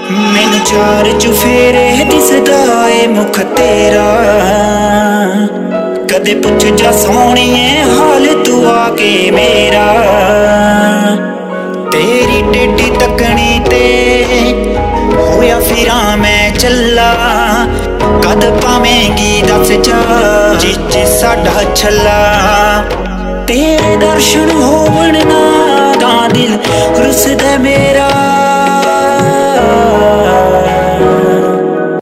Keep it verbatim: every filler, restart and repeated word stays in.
मैनू चार चुफेरे दिसदा ए मुख तेरा, कदे पुछ जा सोहणीए हाल तू आके मेरा। तेरी टेढ़ी तकनी ते होया फिरा मैं चला, कद पावेंगी दस जा जिच साडा छला। तेरे दर्शन होवन ना दा दिल रुसदा मेरा।